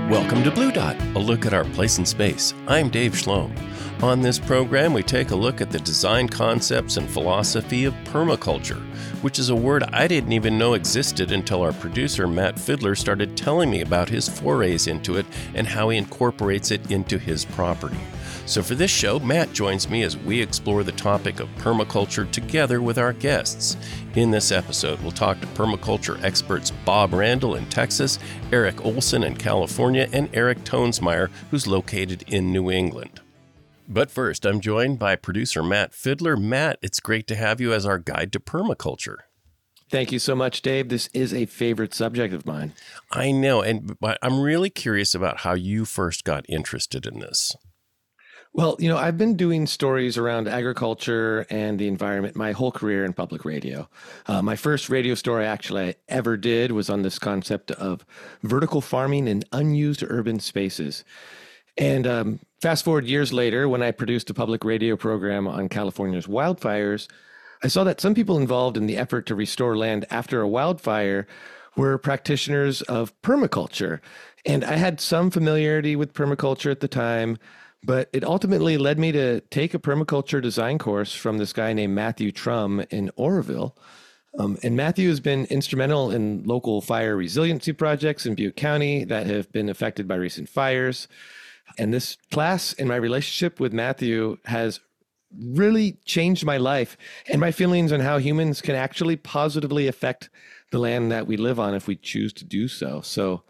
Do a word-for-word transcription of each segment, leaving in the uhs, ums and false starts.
Welcome to Blue Dot, a look at our place in space. I'm Dave Schlom. On this program, we take a look at the design concepts and philosophy of permaculture, which is a word I didn't even know existed until our producer, Matt Fidler, started telling me about his forays into it and how he incorporates it into his property. So for this show, Matt joins me as we explore the topic of permaculture together with our guests. In this episode, we'll talk to permaculture experts Bob Randall in Texas, Eric Olson in California, and Eric Tonesmeyer, who's located in New England. But first, I'm joined by producer Matt Fidler. Matt, it's great to have you as our guide to permaculture. Thank you so much, Dave. This is a favorite subject of mine. I know, and but I'm really curious about how you first got interested in this. Well, you know, I've been doing stories around agriculture and the environment my whole career in public radio. Uh, my first radio story actually I ever did was on this concept of vertical farming in unused urban spaces. And um, fast forward years later, when I produced a public radio program on California's wildfires, I saw that some people involved in the effort to restore land after a wildfire were practitioners of permaculture. And I had some familiarity with permaculture at the time, but it ultimately led me to take a permaculture design course from this guy named Matthew Trum in Oroville. Um, and Matthew has been instrumental in local fire resiliency projects in Butte County that have been affected by recent fires. And this class and my relationship with Matthew has really changed my life and my feelings on how humans can actually positively affect the land that we live on if we choose to do so. So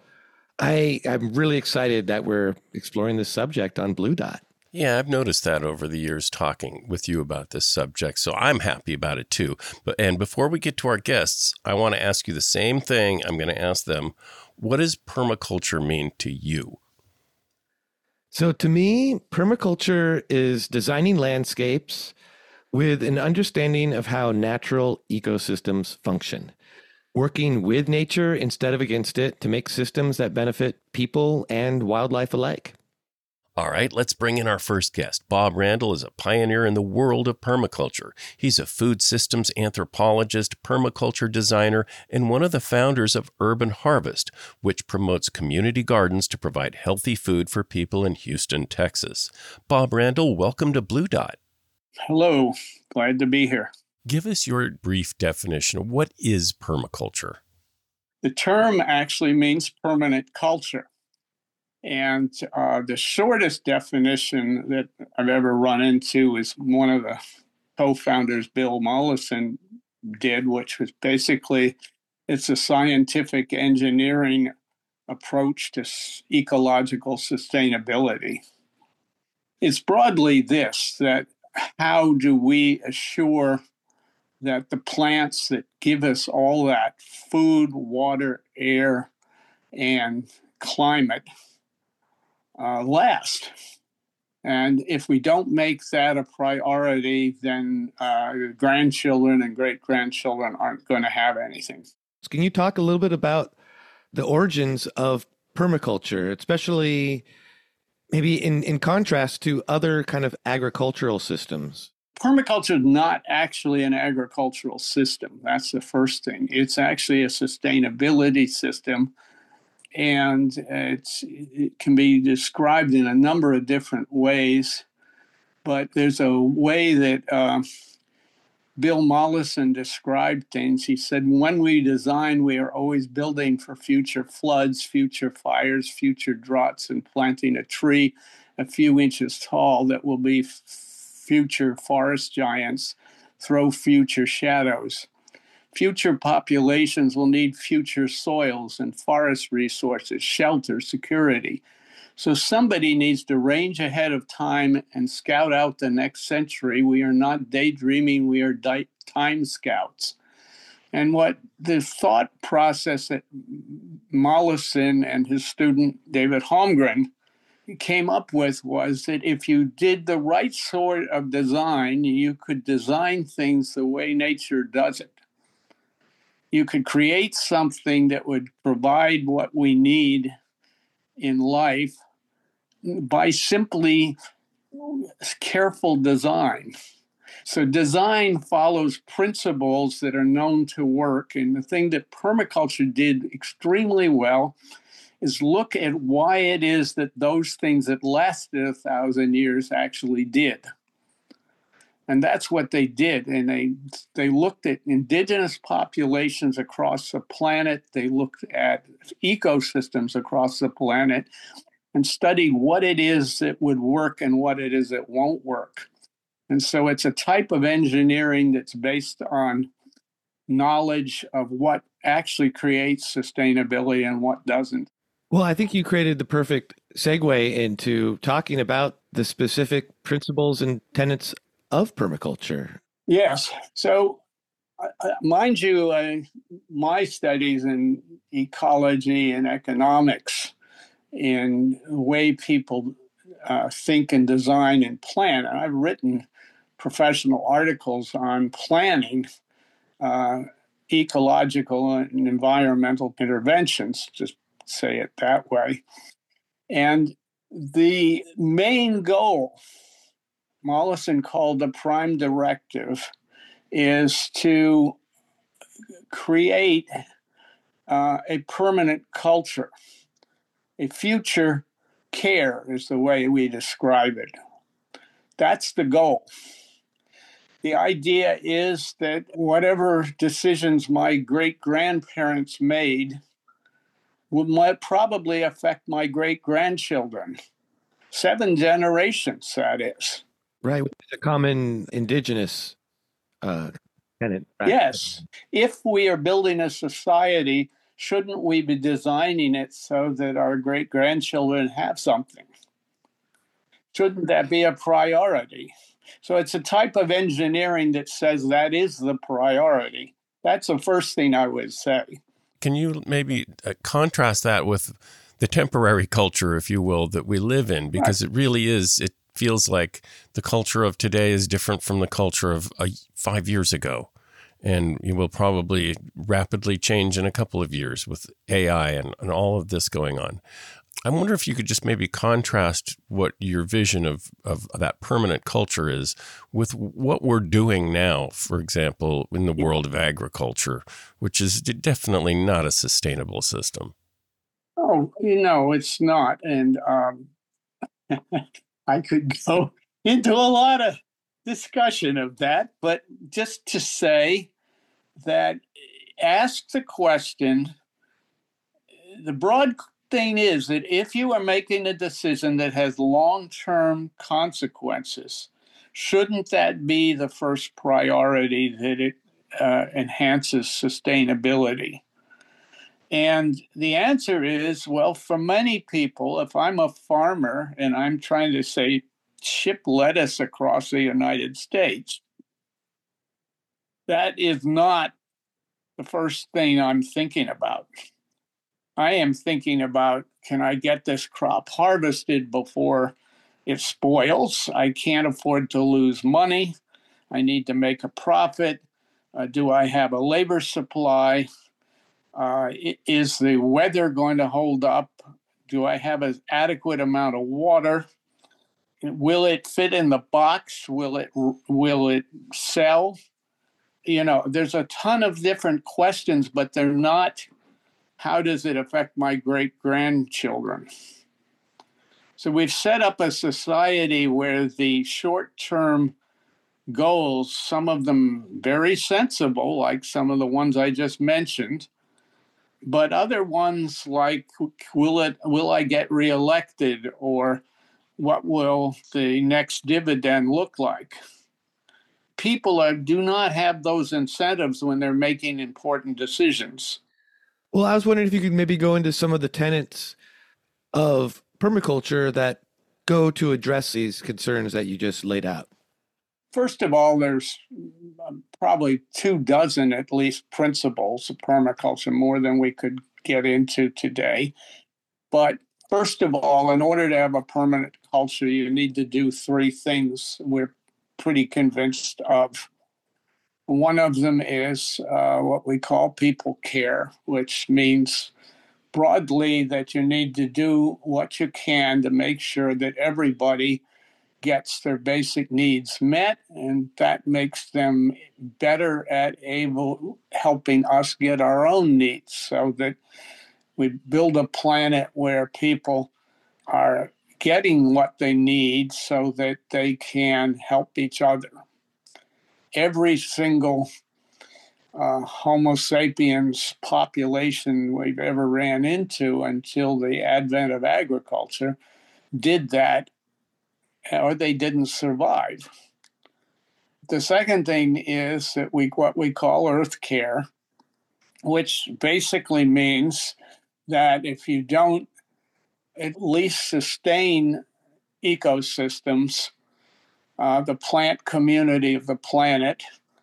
I, I'm really excited that we're exploring this subject on Blue Dot. Yeah, I've noticed that over the years talking with you about this subject, so I'm happy about it too. But and before we get to our guests, I want to ask you the same thing I'm going to ask them. What does permaculture mean to you? So to me, permaculture is designing landscapes with an understanding of how natural ecosystems function, working with nature instead of against it to make systems that benefit people and wildlife alike. All right, let's bring in our first guest. Bob Randall is a pioneer in the world of permaculture. He's a food systems anthropologist, permaculture designer, and one of the founders of Urban Harvest, which promotes community gardens to provide healthy food for people in Houston, Texas. Bob Randall, welcome to Blue Dot. Hello, glad to be here. Give us your brief definition of what is permaculture. The term actually means permanent culture. And uh, the shortest definition that I've ever run into is one of the co-founders, Bill Mollison, did, which was basically, it's a scientific engineering approach to ecological sustainability. It's broadly this, that how do we assure that the plants that give us all that food, water, air, and climate Uh, last. And if we don't make that a priority, then uh, grandchildren and great-grandchildren aren't going to have anything. Can you talk a little bit about the origins of permaculture, especially maybe in, in contrast to other kind of agricultural systems? Permaculture is not actually an agricultural system. That's the first thing. It's actually a sustainability system. And it's, it can be described in a number of different ways. But there's a way that uh, Bill Mollison described things. He said, when we design, we are always building for future floods, future fires, future droughts, and planting a tree a few inches tall that will be f- future forest giants, throw future shadows. Future populations will need future soils and forest resources, shelter, security. So somebody needs to range ahead of time and scout out the next century. We are not daydreaming, we are di- time scouts. And what the thought process that Mollison and his student David Holmgren came up with was that if you did the right sort of design, you could design things the way nature does it. You could create something that would provide what we need in life by simply careful design. So design follows principles that are known to work. And the thing that permaculture did extremely well is look at why it is that those things that lasted a thousand years actually did. And that's what they did. And they they looked at indigenous populations across the planet. They looked at ecosystems across the planet and studied what it is that would work and what it is that won't work. And so it's a type of engineering that's based on knowledge of what actually creates sustainability and what doesn't. Well, I think you created the perfect segue into talking about the specific principles and tenets of permaculture. Yes. So, uh, mind you, uh, my studies in ecology and economics, in the way people uh, think and design and plan, and I've written professional articles on planning uh, ecological and environmental interventions, just say it that way. And the main goal, Mollison called the prime directive, is to create uh, a permanent culture. A future care is the way we describe it. That's the goal. The idea is that whatever decisions my great-grandparents made would probably affect my great-grandchildren. Seven generations, that is. Right. It's a common indigenous uh, tenet. Right? Yes. If we are building a society, shouldn't we be designing it so that our great-grandchildren have something? Shouldn't that be a priority? So it's a type of engineering that says that is the priority. That's the first thing I would say. Can you maybe uh, contrast that with the temporary culture, if you will, that we live in? Because right. It really is, it feels like the culture of today is different from the culture of uh, five years ago. And it will probably rapidly change in a couple of years with A I and, and all of this going on. I wonder if you could just maybe contrast what your vision of, of that permanent culture is with what we're doing now, for example, in the world of agriculture, which is definitely not a sustainable system. Oh, you know, it's not. And um, I could go into a lot of discussion of that, but just to say that ask the question, the broad thing is that if you are making a decision that has long-term consequences, shouldn't that be the first priority, that it uh, enhances sustainability? And the answer is, well, for many people, if I'm a farmer and I'm trying to say ship lettuce across the United States, that is not the first thing I'm thinking about. I am thinking about, can I get this crop harvested before it spoils? I can't afford to lose money. I need to make a profit. Uh, do I have a labor supply? Uh, is the weather going to hold up? Do I have an adequate amount of water? Will it fit in the box? Will it will it sell? You know, there's a ton of different questions, but they're not, how does it affect my great-grandchildren? So we've set up a society where the short-term goals, some of them very sensible, like some of the ones I just mentioned, but other ones like, will it will I get reelected, or what will the next dividend look like? People are, do not have those incentives when they're making important decisions. Well, I was wondering if you could maybe go into some of the tenets of permaculture that go to address these concerns that you just laid out. First of all, there's probably two dozen at least principles of permaculture, more than we could get into today. But first of all, in order to have a permanent culture, you need to do three things we're pretty convinced of. One of them is uh, what we call people care, which means broadly that you need to do what you can to make sure that everybody gets their basic needs met, and that makes them better at able helping us get our own needs, so that we build a planet where people are getting what they need so that they can help each other. Every single uh, Homo sapiens population we've ever ran into until the advent of agriculture did that, or they didn't survive. The second thing is that we what we call earth care, which basically means that if you don't at least sustain ecosystems, uh, the plant community of the planet,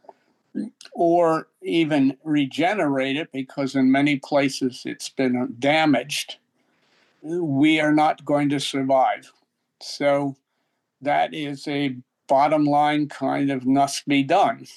or even regenerate it, because in many places it's been damaged, we are not going to survive. So that is a bottom line kind of must be done.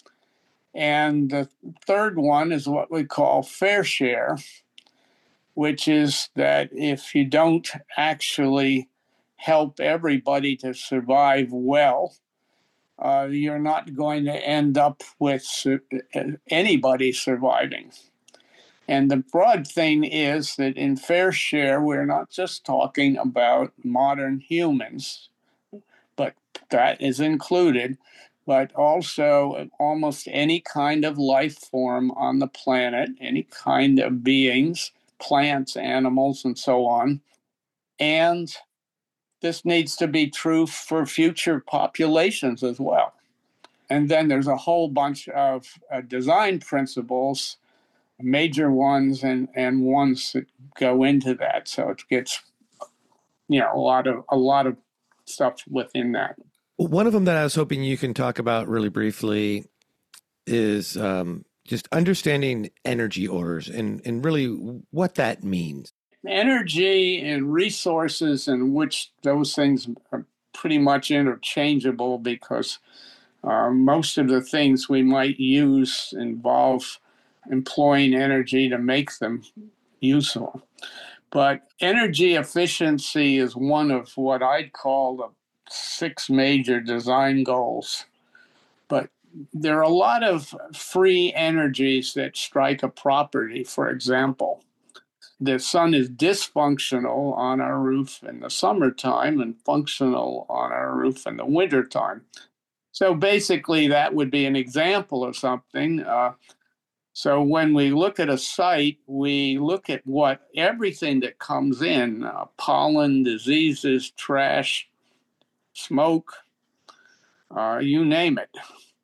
And the third one is what we call fair share, which is that if you don't actually help everybody to survive well, uh, you're not going to end up with su- anybody surviving. And the broad thing is that in fair share, we're not just talking about modern humans, but that is included, but also almost any kind of life form on the planet, any kind of beings, plants, animals, and so on. And this needs to be true for future populations as well. And then there's a whole bunch of uh, design principles, major ones and, and ones that go into that. So it gets, you know, a lot of a lot of stuff within that. One of them that I was hoping you can talk about really briefly is um, just understanding energy orders and, and really what that means. Energy and resources, in which those things are pretty much interchangeable, because uh, most of the things we might use involve employing energy to make them useful. But energy efficiency is one of what I'd call the six major design goals. But there are a lot of free energies that strike a property. For example, the sun is dysfunctional on our roof in the summertime and functional on our roof in the wintertime. So basically, that would be an example of something. Uh, so when we look at a site, we look at what everything that comes in, uh, pollen, diseases, trash, smoke, uh, you name it.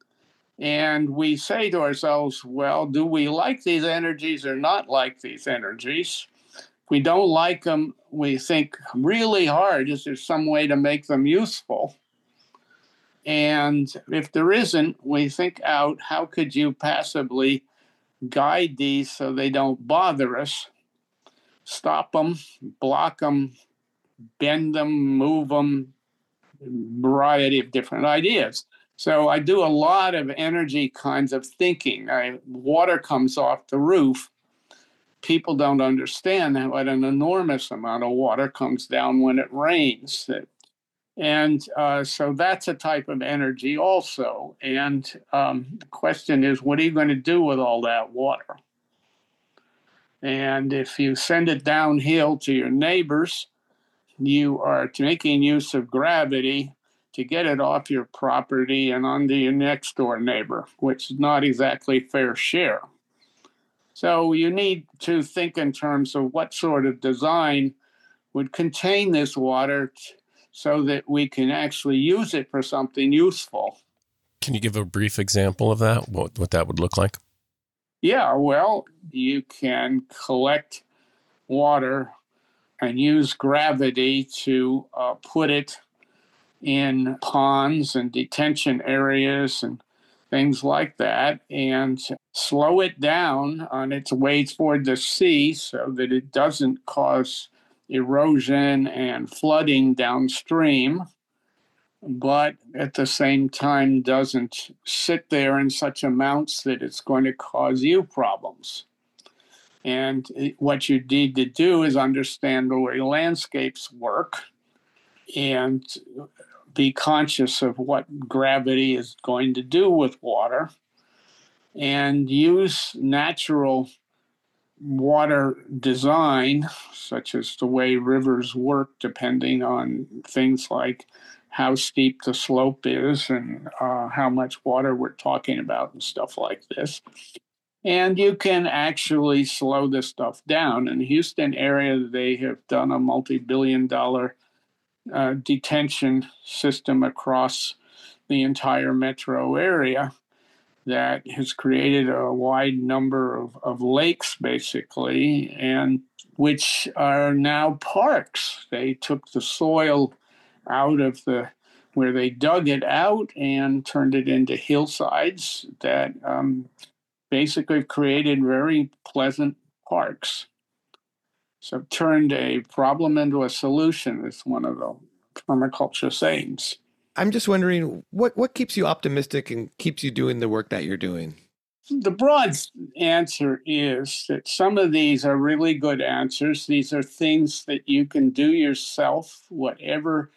And we say to ourselves, well, do we like these energies or not like these energies? If we don't like them, we think really hard, is there some way to make them useful? And if there isn't, we think out, how could you passively guide these so they don't bother us, stop them, block them, bend them, move them, a variety of different ideas. So I do a lot of energy kinds of thinking. I, water comes off the roof. People don't understand what an enormous amount of water comes down when it rains. And uh, so that's a type of energy also. And um, the question is, what are you going to do with all that water? And if you send it downhill to your neighbors, you are making use of gravity to get it off your property and onto your next door neighbor, which is not exactly fair share. So you need to think in terms of what sort of design would contain this water t- so that we can actually use it for something useful. Can you give a brief example of that, what, what that would look like? Yeah, well, you can collect water and use gravity to uh, put it in ponds and detention areas and things like that, and slow it down on its way toward the sea so that it doesn't cause erosion and flooding downstream, but at the same time doesn't sit there in such amounts that it's going to cause you problems. And what you need to do is understand the way landscapes work and be conscious of what gravity is going to do with water, and use natural water design, such as the way rivers work, depending on things like how steep the slope is and uh, how much water we're talking about and stuff like this. And you can actually slow this stuff down. In the Houston area, they have done a multi-billion dollar uh, detention system across the entire metro area that has created a wide number of, of lakes, basically, and which are now parks. They took the soil out of the where they dug it out and turned it into hillsides that um, basically created very pleasant parks. So turned a problem into a solution is one of the permaculture sayings. I'm just wondering, what, what keeps you optimistic and keeps you doing the work that you're doing? The broad answer is that some of these are really good answers. These are things that you can do yourself, whatever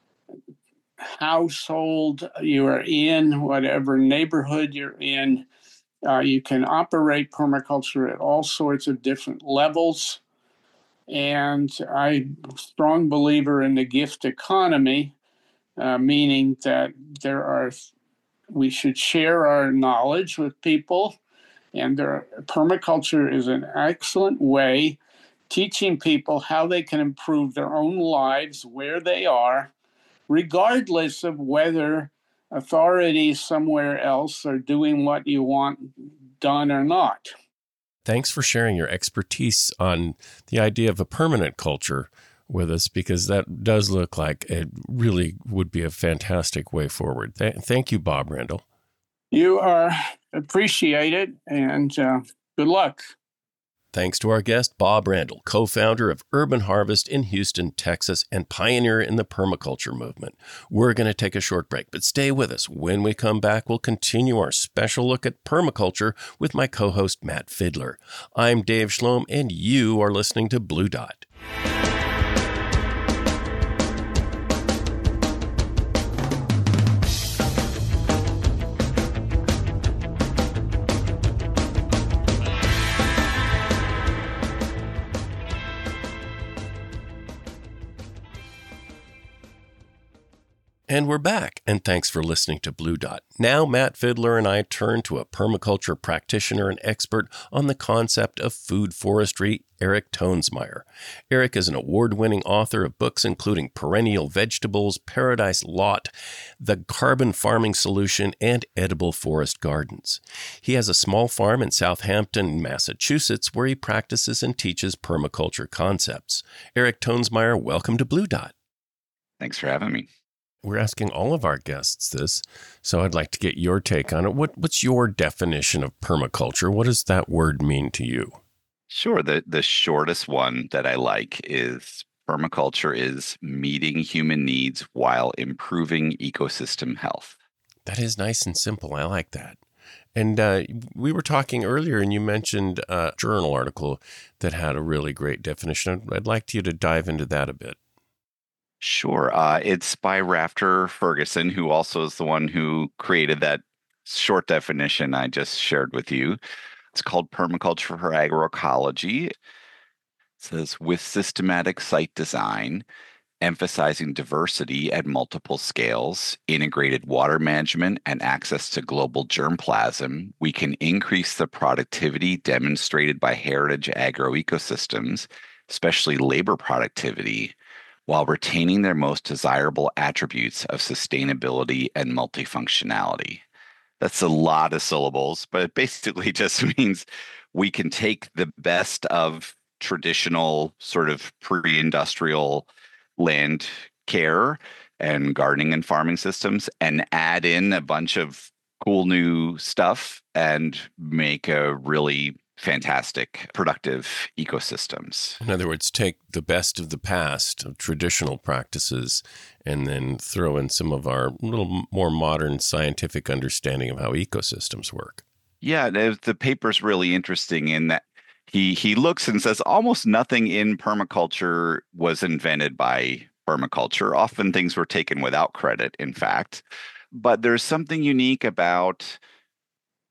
household you are in, whatever neighborhood you're in. Uh, you can operate permaculture at all sorts of different levels. And I'm a strong believer in the gift economy, uh, meaning that there are we should share our knowledge with people. And there, permaculture is an excellent way teaching people how they can improve their own lives where they are, regardless of whether authorities somewhere else are doing what you want done or not. Thanks for sharing your expertise on the idea of a permanent culture with us, because that does look like it really would be a fantastic way forward. Th- thank you, Bob Randall. You are appreciated, and uh, good luck. Thanks to our guest, Bob Randall, co-founder of Urban Harvest in Houston, Texas, and pioneer in the permaculture movement. We're going to take a short break, but stay with us. When we come back, we'll continue our special look at permaculture with my co-host, Matt Fidler. I'm Dave Schlom, and you are listening to Blue Dot. And we're back, and thanks for listening to Blue Dot. Now, Matt Fidler and I turn to a permaculture practitioner and expert on the concept of food forestry, Eric Toensmeier. Eric is an award-winning author of books including Perennial Vegetables, Paradise Lot, The Carbon Farming Solution, and Edible Forest Gardens. He has a small farm in Southampton, Massachusetts, where he practices and teaches permaculture concepts. Eric Toensmeier, welcome to Blue Dot. Thanks for having me. We're asking all of our guests this, so I'd like to get your take on it. What, what's your definition of permaculture? What does that word mean to you? Sure. The, the shortest one that I like is permaculture is meeting human needs while improving ecosystem health. That is nice and simple. I like that. And uh, we were talking earlier, and you mentioned a journal article that had a really great definition. I'd like you to dive into that a bit. Sure. Uh, it's by Rafter Ferguson, who also is the one who created that short definition I just shared with you. It's called Permaculture for Agroecology. It says, with systematic site design, emphasizing diversity at multiple scales, integrated water management, and access to global germplasm, we can increase the productivity demonstrated by heritage agroecosystems, especially labor productivity, while retaining their most desirable attributes of sustainability and multifunctionality. That's a lot of syllables, but it basically just means we can take the best of traditional sort of pre-industrial land care and gardening and farming systems and add in a bunch of cool new stuff and make a really fantastic, productive ecosystems. In other words, take the best of the past of traditional practices and then throw in some of our little more modern scientific understanding of how ecosystems work. Yeah, the, the paper's really interesting in that he he looks and says almost nothing in permaculture was invented by permaculture. Often things were taken without credit, in fact. But there's something unique about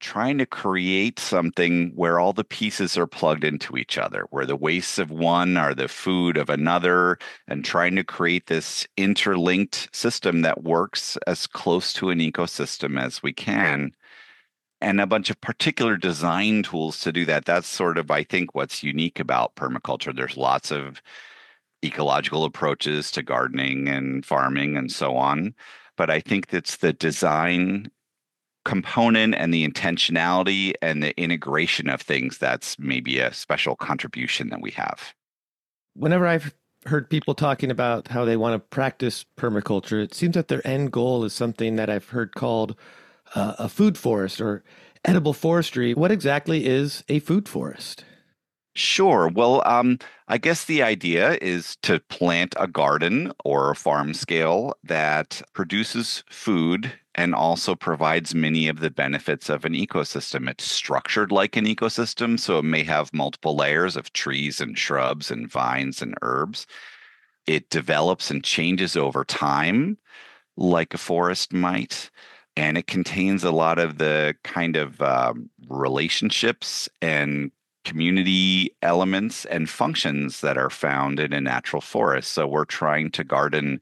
trying to create something where all the pieces are plugged into each other, where the wastes of one are the food of another, and trying to create this interlinked system that works as close to an ecosystem as we can. And a bunch of particular design tools to do that. That's sort of, I think, what's unique about permaculture. There's lots of ecological approaches to gardening and farming and so on. But I think that's the design component and the intentionality and the integration of things that's maybe a special contribution that we have. Whenever I've heard people talking about how they want to practice permaculture, it seems that their end goal is something that I've heard called uh, a food forest or edible forestry. What exactly is a food forest? Sure. Well, um, I guess the idea is to plant a garden or a farm scale that produces food and also provides many of the benefits of an ecosystem. It's structured like an ecosystem, so it may have multiple layers of trees and shrubs and vines and herbs. It develops and changes over time like a forest might. And it contains a lot of the kind of um, relationships and community elements and functions that are found in a natural forest. So we're trying to garden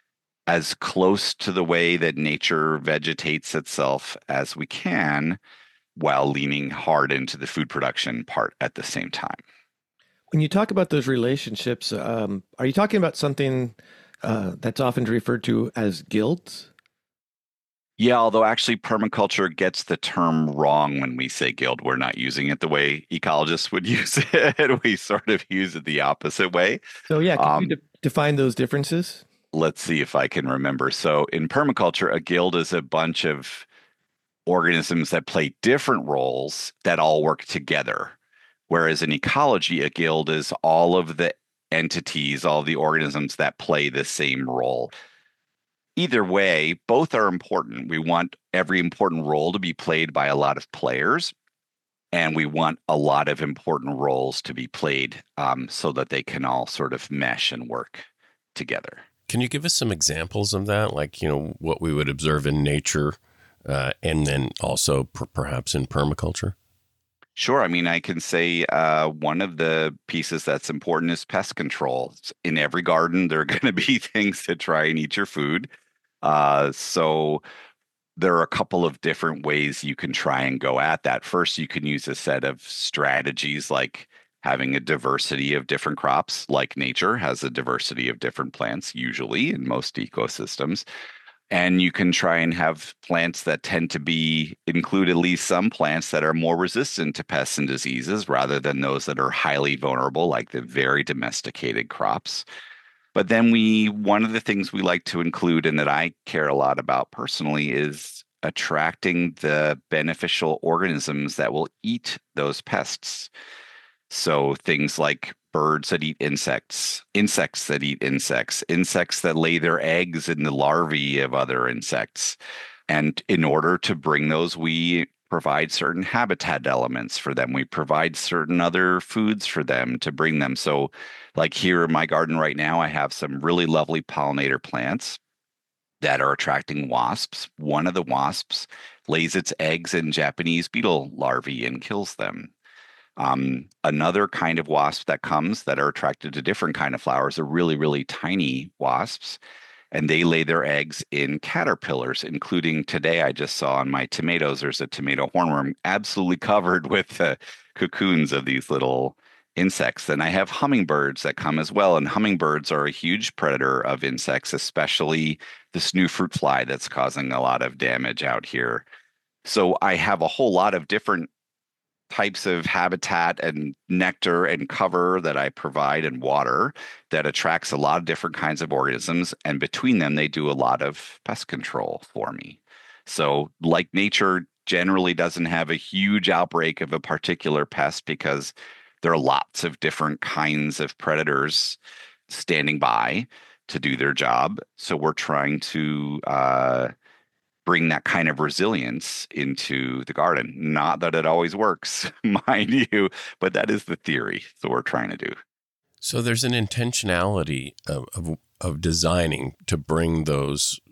as close to the way that nature vegetates itself as we can, while leaning hard into the food production part at the same time. When you talk about those relationships, um, are you talking about something uh, that's often referred to as guilds? Yeah, although actually permaculture gets the term wrong when we say guild. We're not using it the way ecologists would use it. We sort of use it the opposite way. So yeah, can Um, you de- define those differences? Let's see if I can remember. So in permaculture, a guild is a bunch of organisms that play different roles that all work together. Whereas in ecology, a guild is all of the entities, all the organisms that play the same role. Either way, both are important. We want every important role to be played by a lot of players, and we want a lot of important roles to be played um, so that they can all sort of mesh and work together. Can you give us some examples of that, like, you know, what we would observe in nature uh, and then also per- perhaps in permaculture? Sure. I mean, I can say uh, one of the pieces that's important is pest control. In every garden, there are going to be things that try and eat your food. Uh, so there are a couple of different ways you can try and go at that. First, you can use a set of strategies like having a diversity of different crops, like nature has a diversity of different plants, usually in most ecosystems. And you can try and have plants that tend to be include at least some plants that are more resistant to pests and diseases rather than those that are highly vulnerable, like the very domesticated crops. But then we, one of the things we like to include and that I care a lot about personally is attracting the beneficial organisms that will eat those pests. So things like birds that eat insects, insects that eat insects, insects that lay their eggs in the larvae of other insects. And in order to bring those, we provide certain habitat elements for them. We provide certain other foods for them to bring them. So like here in my garden right now, I have some really lovely pollinator plants that are attracting wasps. One of the wasps lays its eggs in Japanese beetle larvae and kills them. Um, another kind of wasp that comes that are attracted to different kind of flowers are really, really tiny wasps. And they lay their eggs in caterpillars, including today I just saw on my tomatoes, there's a tomato hornworm absolutely covered with uh, cocoons of these little insects. And I have hummingbirds that come as well. And hummingbirds are a huge predator of insects, especially this new fruit fly that's causing a lot of damage out here. So I have a whole lot of different types of habitat and nectar and cover that I provide and water that attracts a lot of different kinds of organisms. And between them, they do a lot of pest control for me. So like nature generally doesn't have a huge outbreak of a particular pest because there are lots of different kinds of predators standing by to do their job. So we're trying to uh, bring that kind of resilience into the garden. Not that it always works, mind you, but that is the theory. So we're trying to do. So there's an intentionality of, of, of designing to bring those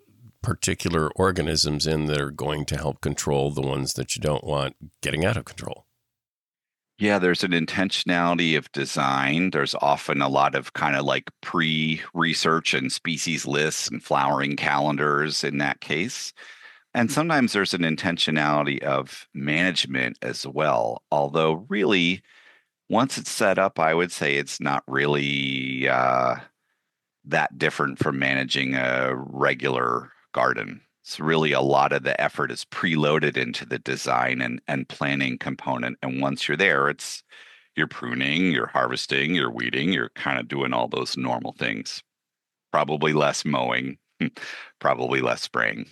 particular organisms in that are going to help control the ones that you don't want getting out of control? Yeah, there's an intentionality of design. There's often a lot of kind of like pre-research and species lists and flowering calendars in that case. And sometimes there's an intentionality of management as well. Although really, once it's set up, I would say it's not really uh, that different from managing a regular garden. It's really a lot of the effort is preloaded into the design and, and planning component. And once you're there, it's you're pruning, you're harvesting, you're weeding, you're kind of doing all those normal things. Probably less mowing, probably less spraying.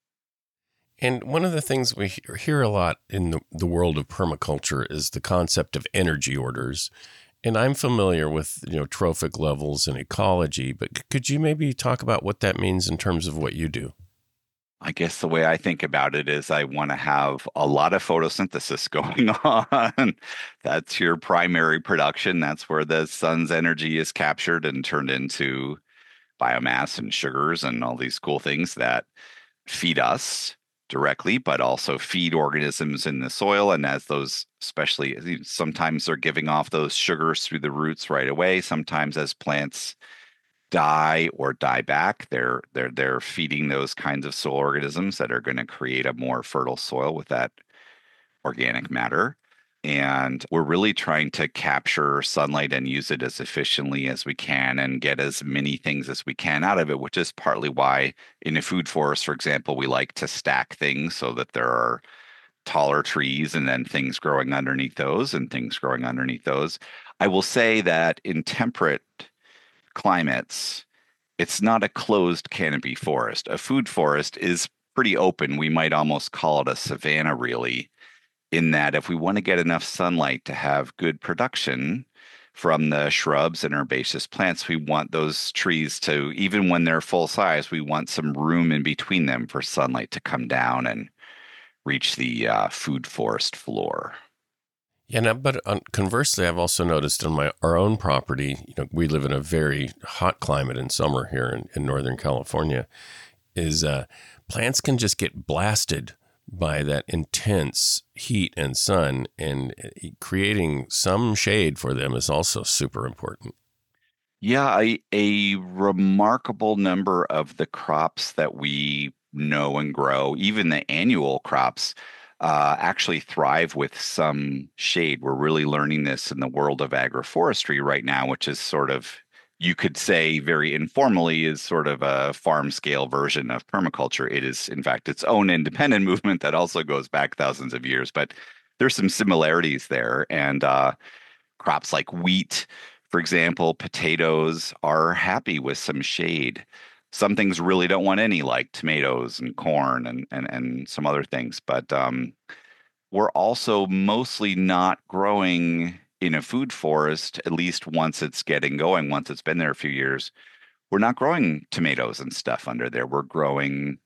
And one of the things we hear a lot in the, the world of permaculture is the concept of energy orders. And I'm familiar with, you know, trophic levels and ecology, but could you maybe talk about what that means in terms of what you do? I guess the way I think about it is I want to have a lot of photosynthesis going on. That's your primary production. That's where the sun's energy is captured and turned into biomass and sugars and all these cool things that feed us directly, but also feed organisms in the soil. And as those, especially sometimes they're giving off those sugars through the roots right away. Sometimes as plants die or die back, they're they're they're feeding those kinds of soil organisms that are going to create a more fertile soil with that organic matter. And we're really trying to capture sunlight and use it as efficiently as we can and get as many things as we can out of it, which is partly why in a food forest, for example, we like to stack things so that there are taller trees and then things growing underneath those and things growing underneath those. I will say that in temperate climates, it's not a closed canopy forest. A food forest is pretty open. We might almost call it a savanna, really, in that if we want to get enough sunlight to have good production from the shrubs and herbaceous plants, we want those trees to, even when they're full size, we want some room in between them for sunlight to come down and reach the uh, food forest floor. Yeah, now, but um, conversely, I've also noticed on my our own property, you know, we live in a very hot climate in summer here in, in Northern California, is uh, plants can just get blasted by that intense heat and sun, and creating some shade for them is also super important. Yeah, a, a remarkable number of the crops that we know and grow, even the annual crops, uh, actually thrive with some shade. We're really learning this in the world of agroforestry right now, which is sort of, you could say very informally, is sort of a farm scale version of permaculture. It is, in fact, its own independent movement that also goes back thousands of years, but there's some similarities there. And uh, crops like wheat, for example, potatoes are happy with some shade. Some things really don't want any, like tomatoes and corn and and, and some other things. But um, we're also mostly not growing in a food forest, at least once it's getting going, once it's been there a few years. We're not growing tomatoes and stuff under there. We're growing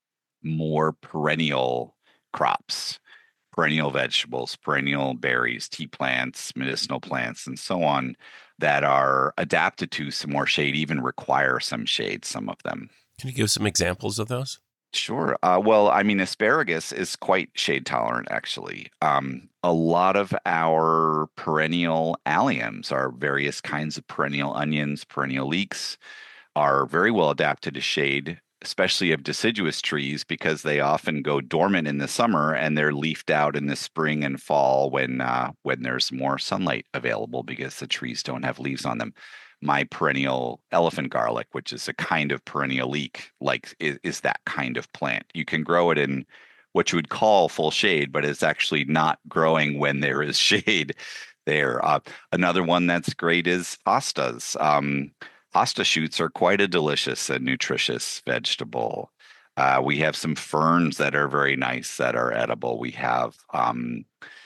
more perennial crops, perennial vegetables, perennial berries, tea plants, medicinal plants, and so on, that are adapted to some more shade, even require some shade, some of them. Can you give some examples of those? Sure. Uh, well, I mean, asparagus is quite shade tolerant, actually. Um, a lot of our perennial alliums, our various kinds of perennial onions, perennial leeks, are very well adapted to shade, especially of deciduous trees, because they often go dormant in the summer and they're leafed out in the spring and fall when uh, when there's more sunlight available because the trees don't have leaves on them. My perennial elephant garlic, which is a kind of perennial leek, like is, is that kind of plant. You can grow it in what you would call full shade, but it's actually not growing when there is shade there. Uh, another one that's great is hostas. Um, Hosta shoots are quite a delicious and nutritious vegetable. Uh, we have some ferns that are very nice that are edible. We have um,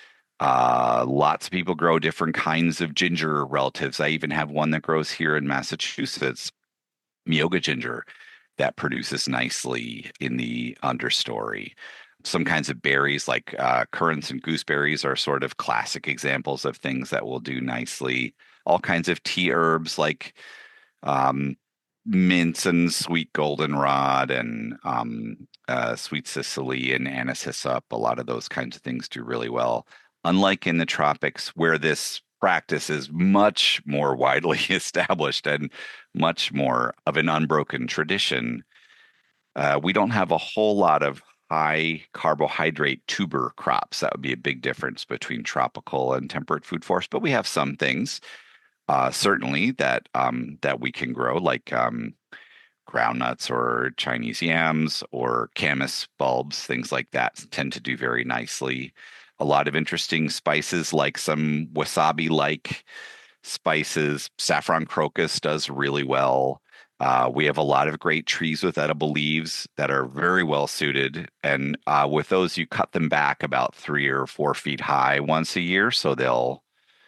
uh, lots of people grow different kinds of ginger relatives. I even have one that grows here in Massachusetts, Myoga ginger, that produces nicely in the understory. Some kinds of berries like uh, currants and gooseberries are sort of classic examples of things that will do nicely. All kinds of tea herbs like Um, mints and sweet goldenrod and um, uh, sweet Sicily and anise hyssop, a lot of those kinds of things do really well. Unlike in the tropics, where this practice is much more widely established and much more of an unbroken tradition, uh, we don't have a whole lot of high carbohydrate tuber crops. That would be a big difference between tropical and temperate food forests. But we have some things, uh, certainly, that um, that we can grow, like um, groundnuts or Chinese yams or camas bulbs, things like that tend to do very nicely. A lot of interesting spices, like some wasabi-like spices. Saffron crocus does really well. Uh, we have a lot of great trees with edible leaves that are very well suited. And uh, with those, you cut them back about three or four feet high once a year, so they'll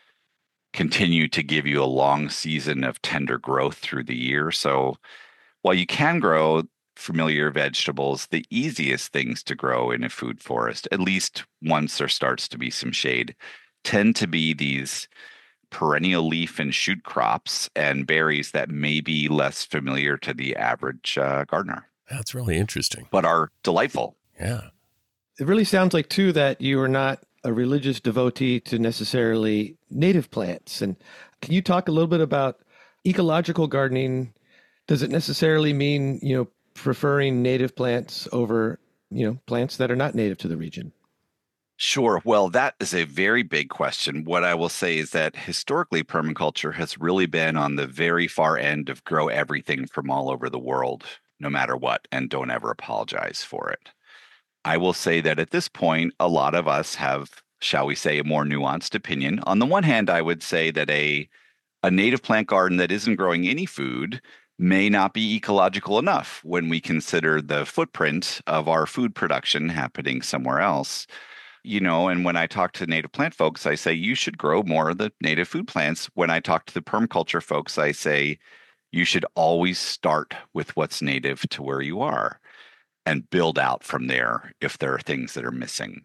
continue to give you a long season of tender growth through the year. So while you can grow familiar vegetables, the easiest things to grow in a food forest, at least once there starts to be some shade, tend to be these perennial leaf and shoot crops and berries that may be less familiar to the average uh, gardener. That's really interesting. But are delightful. Yeah. It really sounds like, too, that you are not a religious devotee to necessarily native plants. And can you talk a little bit about ecological gardening? Does it necessarily mean, you know, preferring native plants over, you know, plants that are not native to the region? Sure. Well, that is a very big question. What I will say is that historically, permaculture has really been on the very far end of grow everything from all over the world, no matter what, and don't ever apologize for it. I will say that at this point, a lot of us have, shall we say, a more nuanced opinion. On the one hand, I would say that a, a native plant garden that isn't growing any food may not be ecological enough when we consider the footprint of our food production happening somewhere else. You know, and when I talk to native plant folks, I say you should grow more of the native food plants. When I talk to the permaculture folks, I say you should always start with what's native to where you are and build out from there if there are things that are missing.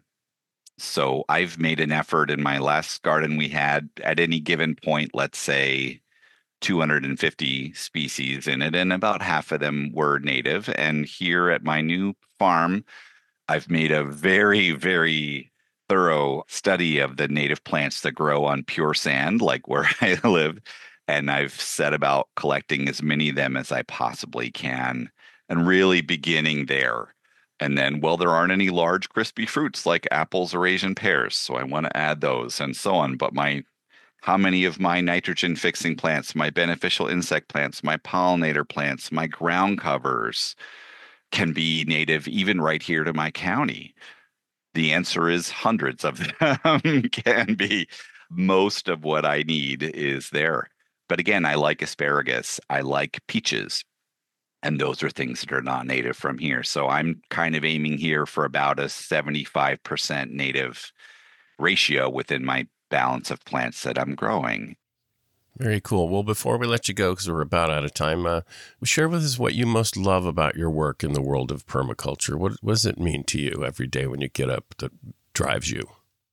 So I've made an effort in my last garden. We had at any given point, let's say, two hundred fifty species in it, and about half of them were native. And here at my new farm, I've made a very, very thorough study of the native plants that grow on pure sand, like where I live. And I've set about collecting as many of them as I possibly can and really beginning there. And then, well, there aren't any large crispy fruits like apples or Asian pears, so I want to add those and so on. But my how many of my nitrogen fixing plants, my beneficial insect plants, my pollinator plants, my ground covers can be native even right here to my county? The answer is hundreds of them can be. Most of what I need is there. But again, I like asparagus. I like peaches. And those are things that are not native from here. So I'm kind of aiming here for about a seventy-five percent native ratio within my balance of plants that I'm growing. Very cool. Well, before we let you go, because we're about out of time, uh, share with us what you most love about your work in the world of permaculture. What, what does it mean to you every day when you get up that drives you?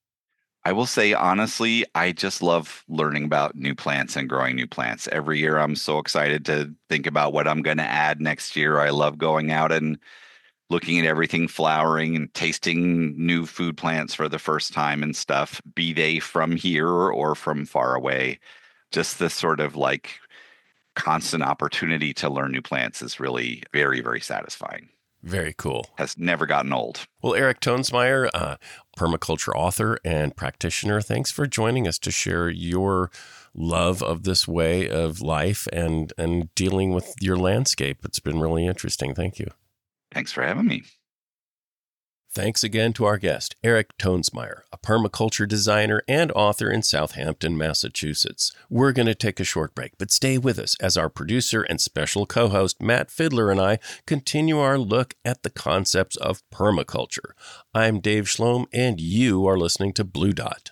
I will say, honestly, I just love learning about new plants and growing new plants. Every year, I'm so excited to think about what I'm going to add next year. I love going out and looking at everything flowering and tasting new food plants for the first time and stuff, be they from here or from far away. Just this sort of like constant opportunity to learn new plants is really very, very satisfying. Very cool. Has never gotten old. Well, Eric Toensmeier, uh, permaculture author and practitioner, thanks for joining us to share your love of this way of life and, and dealing with your landscape. It's been really interesting. Thank you. Thanks for having me. Thanks again to our guest, Eric Toensmeier, a permaculture designer and author in Southampton, Massachusetts. We're going to take a short break, but stay with us as our producer and special co-host, Matt Fiddler, and I continue our look at the concepts of permaculture. I'm Dave Schlom, and you are listening to Blue Dot.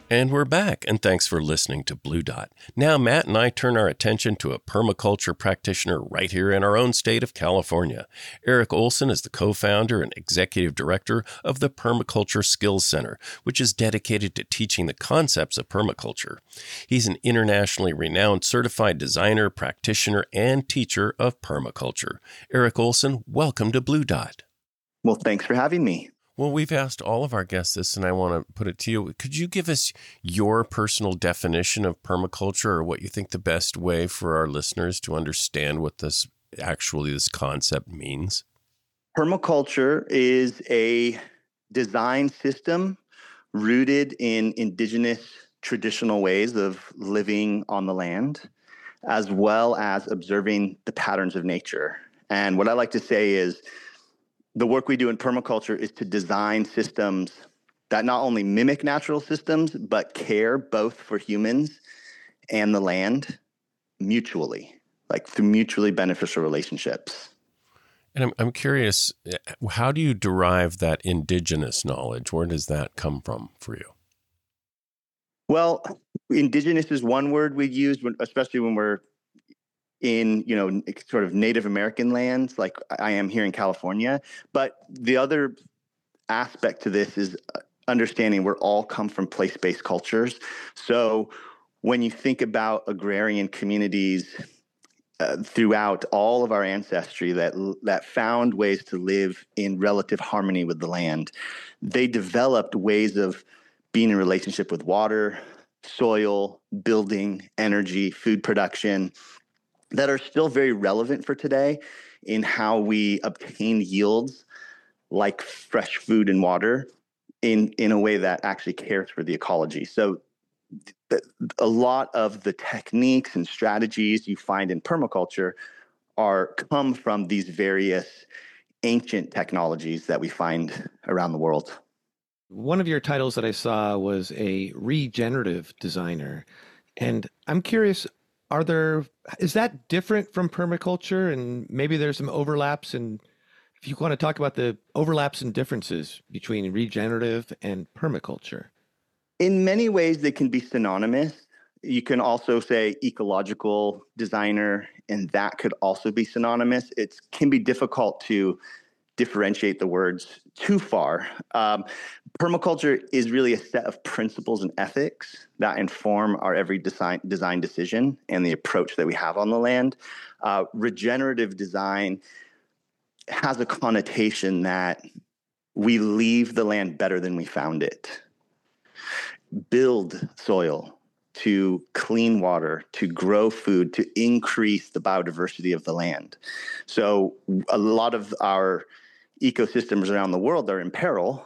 And we're back, and thanks for listening to Blue Dot. Now, Matt and I turn our attention to a permaculture practitioner right here in our own state of California. Eric Olson is the co-founder and executive director of the Permaculture Skills Center, which is dedicated to teaching the concepts of permaculture. He's an internationally renowned certified designer, practitioner, and teacher of permaculture. Eric Olson, welcome to Blue Dot. Well, thanks for having me. Well, we've asked all of our guests this, and I want to put it to you. Could you give us your personal definition of permaculture, or what you think the best way for our listeners to understand what this actually this concept means? Permaculture is a design system rooted in indigenous traditional ways of living on the land, as well as observing the patterns of nature. And what I like to say is, the work we do in permaculture is to design systems that not only mimic natural systems, but care both for humans and the land mutually, like through mutually beneficial relationships. And I'm, I'm curious, how do you derive that indigenous knowledge? Where does that come from for you? Well, indigenous is one word we use, especially when we're in, you know, sort of Native American lands, like I am here in California. But the other aspect to this is understanding we're all come from place-based cultures. So when you think about agrarian communities uh, throughout all of our ancestry that that found ways to live in relative harmony with the land, they developed ways of being in relationship with water, soil, building, energy, food production, that are still very relevant for today in how we obtain yields like fresh food and water in, in a way that actually cares for the ecology. So th- a lot of the techniques and strategies you find in permaculture are come from these various ancient technologies that we find around the world. One of your titles that I saw was a regenerative designer. And I'm curious, Are there, is that different from permaculture? And maybe there's some overlaps. And if you want to talk about the overlaps and differences between regenerative and permaculture. In many ways, they can be synonymous. You can also say ecological designer, and that could also be synonymous. It can be difficult to differentiate the words too far. Um, permaculture is really a set of principles and ethics that inform our every design, design decision and the approach that we have on the land. Uh, regenerative design has a connotation that we leave the land better than we found it. Build soil to clean water, to grow food, to increase the biodiversity of the land. So a lot of our ecosystems around the world are in peril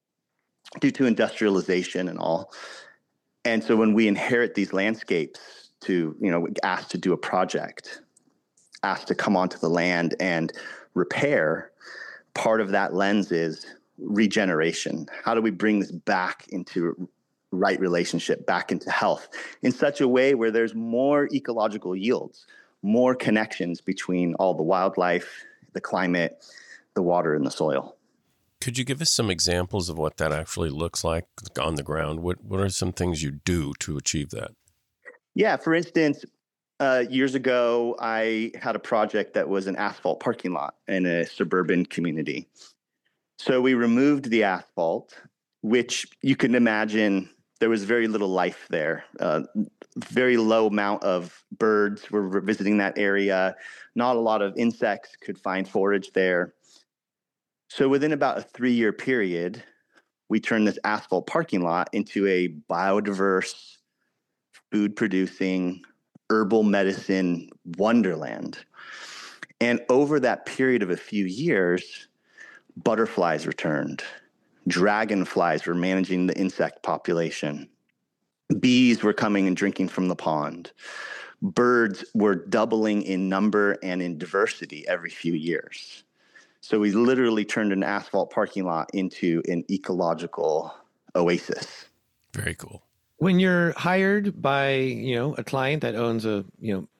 due to industrialization and all. And so when we inherit these landscapes to, you know, asked to do a project, asked to come onto the land and repair, part of that lens is regeneration. How do we bring this back into right relationship, back into health in such a way where there's more ecological yields, more connections between all the wildlife, the climate, the water, and the soil. Could you give us some examples of what that actually looks like on the ground? What what are some things you do to achieve that? Yeah, for instance, uh, years ago, I had a project that was an asphalt parking lot in a suburban community. So we removed the asphalt, which you can imagine there was very little life there. Uh, very low amount of birds were visiting that area. Not a lot of insects could find forage there. So within about a three-year period, we turned this asphalt parking lot into a biodiverse, food-producing, herbal medicine wonderland. And over that period of a few years, butterflies returned. Dragonflies were managing the insect population. Bees were coming and drinking from the pond. Birds were doubling in number and in diversity every few years. So we literally turned an asphalt parking lot into an ecological oasis. Very cool. When you're hired by, you know, a client that owns a, you know,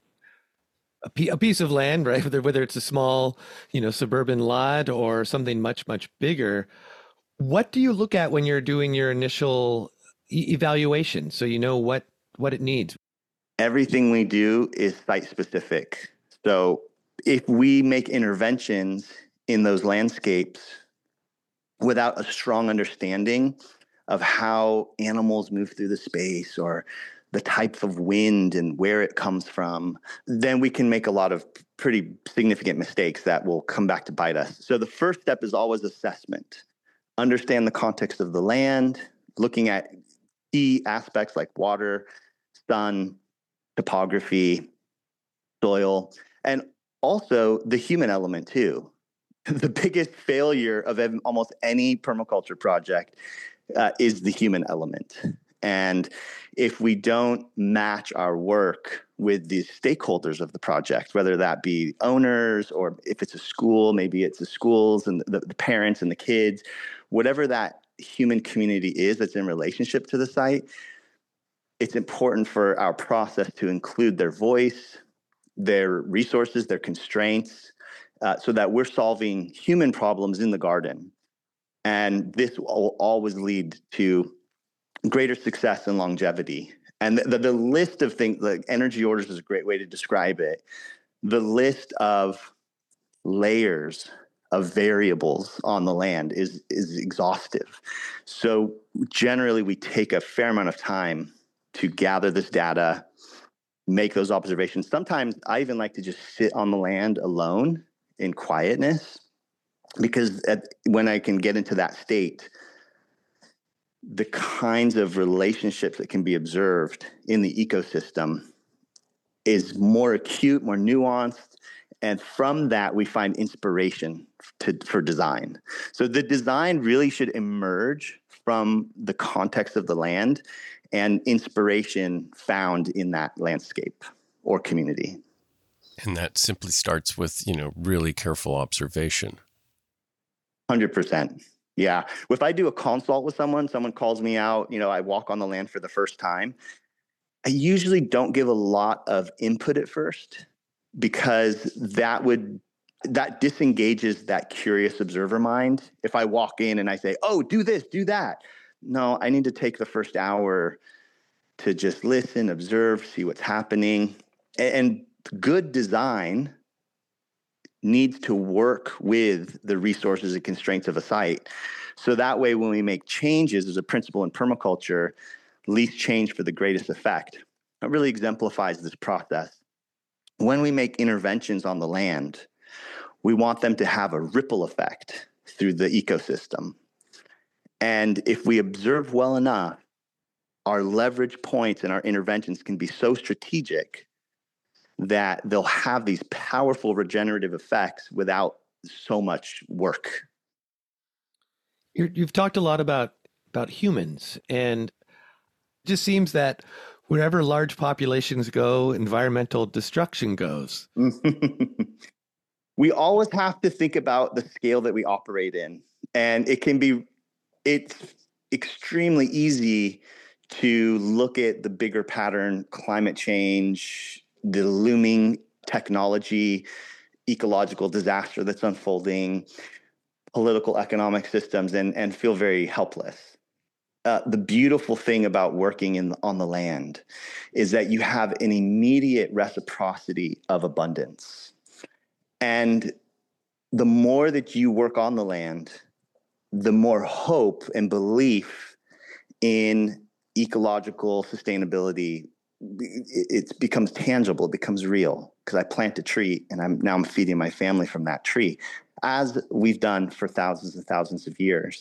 a, p- a piece of land, right? Whether, whether it's a small, you know, suburban lot or something much, much bigger, what do you look at when you're doing your initial e- evaluation, so you know what, what it needs. Everything we do is site specific. So if we make interventions in those landscapes without a strong understanding of how animals move through the space or the type of wind and where it comes from, then we can make a lot of pretty significant mistakes that will come back to bite us. So the first step is always assessment. Understand the context of the land, looking at key aspects like water, sun, topography, soil, and also the human element too. The biggest failure of almost any permaculture project uh, is the human element. And if we don't match our work with the stakeholders of the project, whether that be owners or if it's a school, maybe it's the schools and the, the parents and the kids, whatever that human community is that's in relationship to the site, it's important for our process to include their voice, their resources, their constraints, uh, so that we're solving human problems in the garden. And this will always lead to greater success and longevity. And the, the list of things, like energy orders is a great way to describe it. The list of layers of variables on the land is, is exhaustive. So generally we take a fair amount of time to gather this data, make those observations. Sometimes I even like to just sit on the land alone in quietness, because at, when I can get into that state, the kinds of relationships that can be observed in the ecosystem is more acute, more nuanced. And from that, we find inspiration to, for design. So the design really should emerge from the context of the land and inspiration found in that landscape or community. And that simply starts with, you know, really careful observation. one hundred percent. Yeah. If I do a consult with someone, someone calls me out, you know, I walk on the land for the first time, I usually don't give a lot of input at first, because that would, that disengages that curious observer mind. If I walk in and I say, oh, do this, do that. No, I need to take the first hour to just listen, observe, see what's happening. And good design needs to work with the resources and constraints of a site. So that way, when we make changes, as a principle in permaculture, least change for the greatest effect. That really exemplifies this process. When we make interventions on the land, we want them to have a ripple effect through the ecosystem. And if we observe well enough, our leverage points and our interventions can be so strategic that they'll have these powerful regenerative effects without so much work. You're, you've talked a lot about, about humans, and it just seems that wherever large populations go, environmental destruction goes. We always have to think about the scale that we operate in. And it can be, it's extremely easy to look at the bigger pattern, climate change, the looming technology, ecological disaster that's unfolding, political economic systems, and, and feel very helpless. Uh, the beautiful thing about working in on the land is that you have an immediate reciprocity of abundance. And the more that you work on the land, the more hope and belief in ecological sustainability, it, it becomes tangible, it becomes real, because I plant a tree and I'm now I'm feeding my family from that tree, as we've done for thousands and thousands of years.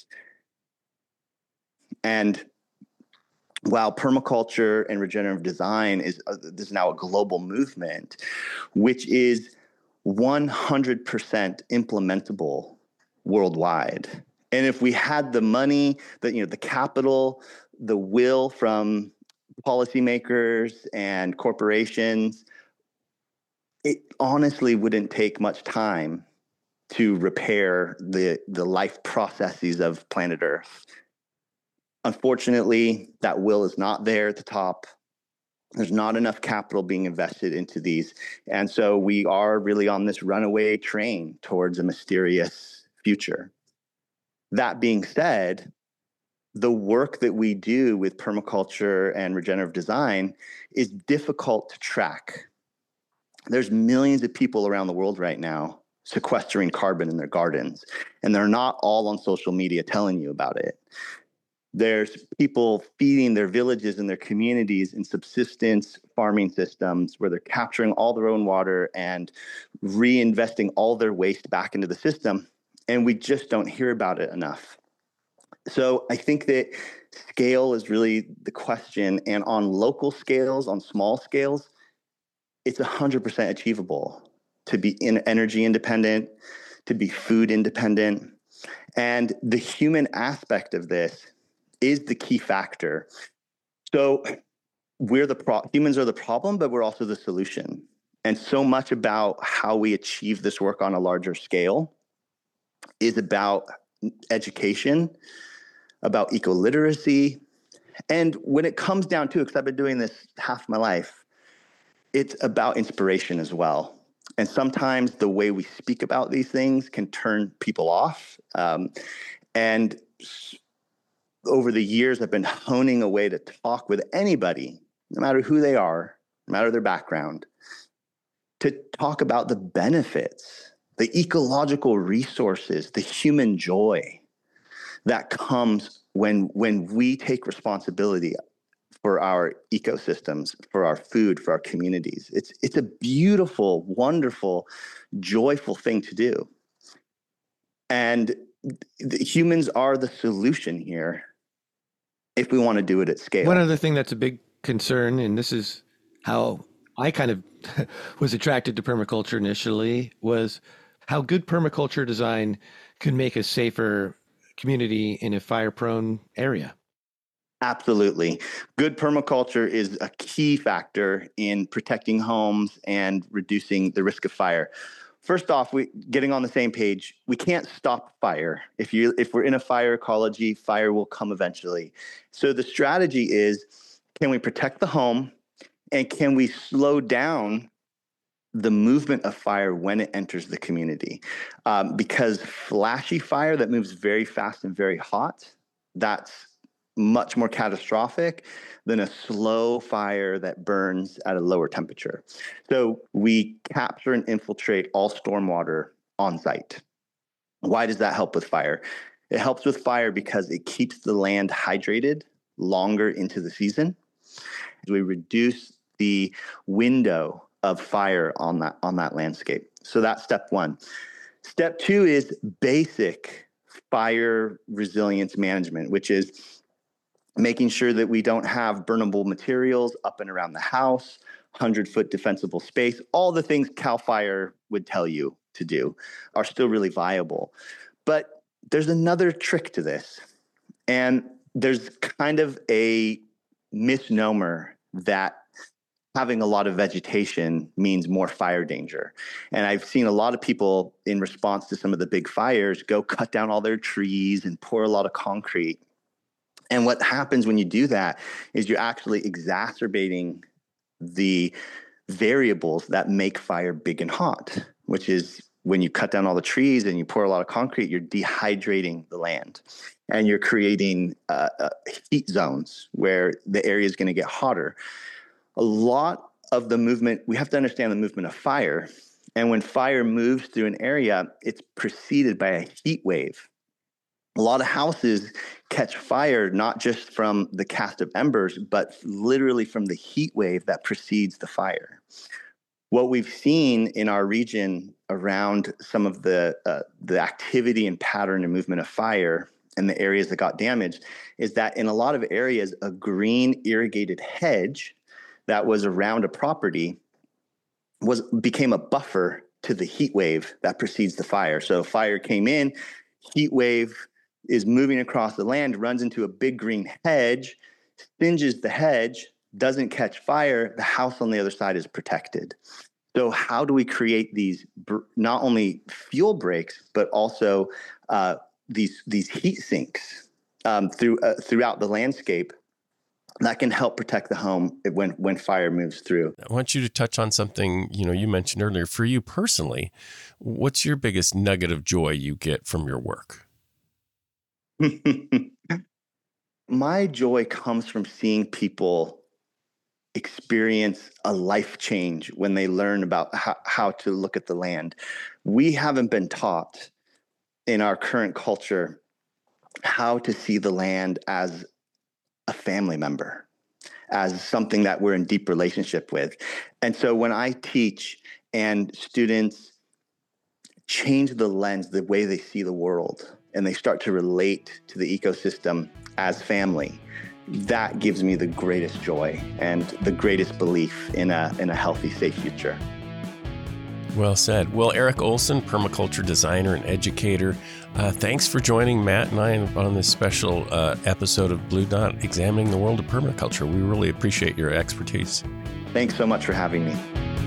And while permaculture and regenerative design is, uh, is now a global movement, which is one hundred percent implementable worldwide. And if we had the money, the, you know, the capital, the will from policymakers and corporations, it honestly wouldn't take much time to repair the, the life processes of planet Earth. Unfortunately, that will is not there at the top. There's not enough capital being invested into these. And so we are really on this runaway train towards a mysterious future. That being said, the work that we do with permaculture and regenerative design is difficult to track. There's millions of people around the world right now sequestering carbon in their gardens, and they're not all on social media telling you about it. There's people feeding their villages and their communities in subsistence farming systems where they're capturing all their own water and reinvesting all their waste back into the system, and we just don't hear about it enough. So I think that scale is really the question, and on local scales, on small scales, it's one hundred percent achievable to be in energy independent, to be food independent. And the human aspect of this is the key factor. So we're the pro- humans are the problem, but we're also the solution. And so much about how we achieve this work on a larger scale is about education, about eco-literacy. And when it comes down to it, because I've been doing this half my life, it's about inspiration as well. And sometimes the way we speak about these things can turn people off. Um, and over the years, I've been honing a way to talk with anybody, no matter who they are, no matter their background, to talk about the benefits, the ecological resources, the human joy that comes when, when we take responsibility for our ecosystems, for our food, for our communities. It's it's a beautiful, wonderful, joyful thing to do. And the humans are the solution here if we want to do it at scale. One other thing that's a big concern, and this is how I kind of was attracted to permaculture initially, was how good permaculture design could make a safer community in a fire-prone area. Absolutely. Good permaculture is a key factor in protecting homes and reducing the risk of fire. First off, we getting on the same page, we can't stop fire. If you if we're in a fire ecology, fire will come eventually. So the strategy is, can we protect the home, and can we slow down the movement of fire when it enters the community? Um, because flashy fire that moves very fast and very hot, that's much more catastrophic than a slow fire that burns at a lower temperature. So we capture and infiltrate all stormwater on site. Why does that help with fire? It helps with fire because it keeps the land hydrated longer into the season. We reduce the window of fire on that on that landscape. So that's step one. Step two is basic fire resilience management, which is making sure that we don't have burnable materials up and around the house, one hundred foot defensible space. All the things CAL FIRE would tell you to do are still really viable. But there's another trick to this. And there's kind of a misnomer that having a lot of vegetation means more fire danger. And I've seen a lot of people in response to some of the big fires go cut down all their trees and pour a lot of concrete. And what happens when you do that is you're actually exacerbating the variables that make fire big and hot, which is when you cut down all the trees and you pour a lot of concrete, you're dehydrating the land and you're creating uh, uh, heat zones where the area is going to get hotter. A lot of the movement, we have to understand the movement of fire. And when fire moves through an area, it's preceded by a heat wave. A lot of houses catch fire, not just from the cast of embers, but literally from the heat wave that precedes the fire. What we've seen in our region around some of the uh, the activity and pattern and movement of fire and the areas that got damaged is that in a lot of areas, a green irrigated hedge that was around a property was became a buffer to the heat wave that precedes the fire. So fire came in, heat wave is moving across the land, runs into a big green hedge, singes the hedge, doesn't catch fire, the house on the other side is protected. So how do we create these not only fuel breaks, but also uh, these these heat sinks um, through uh, throughout the landscape that can help protect the home when when fire moves through? I want you to touch on something, you know, you mentioned earlier. For you personally, what's your biggest nugget of joy you get from your work? My joy comes from seeing people experience a life change when they learn about how, how to look at the land. We haven't been taught in our current culture how to see the land as a family member, as something that we're in deep relationship with. And so when I teach and students change the lens, the way they see the world, and they start to relate to the ecosystem as family, that gives me the greatest joy and the greatest belief in a in a healthy, safe future. Well said. Well, Eric Olson, permaculture designer and educator, uh, thanks for joining Matt and I on this special uh, episode of Blue Dot, examining the world of permaculture. We really appreciate your expertise. Thanks so much for having me.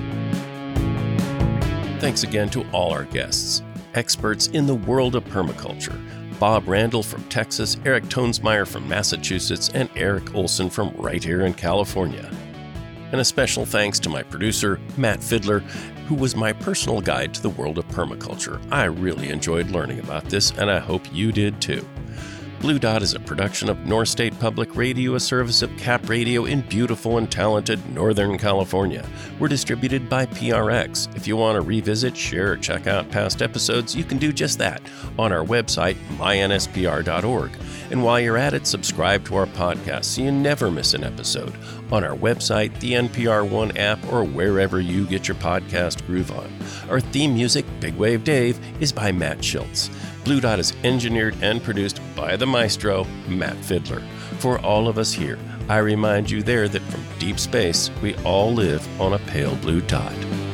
Thanks again to all our guests, experts in the world of permaculture. Bob Randall from Texas, Eric Tonesmeyer from Massachusetts, and Eric Olson from right here in California. And a special thanks to my producer, Matt Fiddler, who was my personal guide to the world of permaculture. I really enjoyed learning about this, and I hope you did too. Blue Dot is a production of North State Public Radio, a service of Cap Radio in beautiful and talented Northern California. We're distributed by P R X. If you want to revisit, share, or check out past episodes, you can do just that on our website, my N S P R dot org. And while you're at it, subscribe to our podcast so you never miss an episode on our website, the N P R One app, or wherever you get your podcast groove on. Our theme music, Big Wave Dave, is by Matt Schultz. Blue Dot is engineered and produced by the maestro, Matt Fiddler. For all of us here, I remind you there that from deep space, we all live on a pale blue dot.